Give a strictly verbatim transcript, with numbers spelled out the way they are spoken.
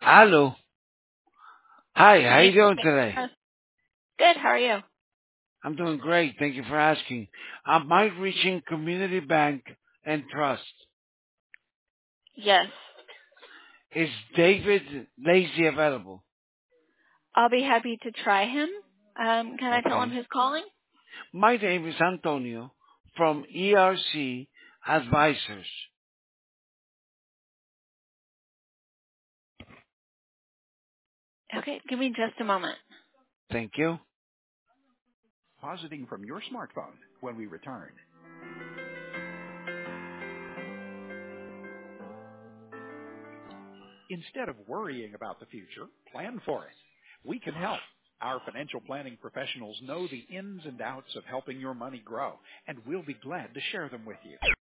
Hello. Hi, how you Thanks doing for today? taking us. Good. How are you? I'm doing great. Thank you for asking. I'm Mike reaching Community Bank and Trust. Yes. Is David Lazy available? I'll be happy to try him. Um, can I tell him Okay. who's calling? My name is Antonio from E R C Advisors. Okay. Give me just a moment. Thank you. Positing from your smartphone when we return. Instead of worrying about the future, plan for it. We can help. Our financial planning professionals know the ins and outs of helping your money grow, and we'll be glad to share them with you.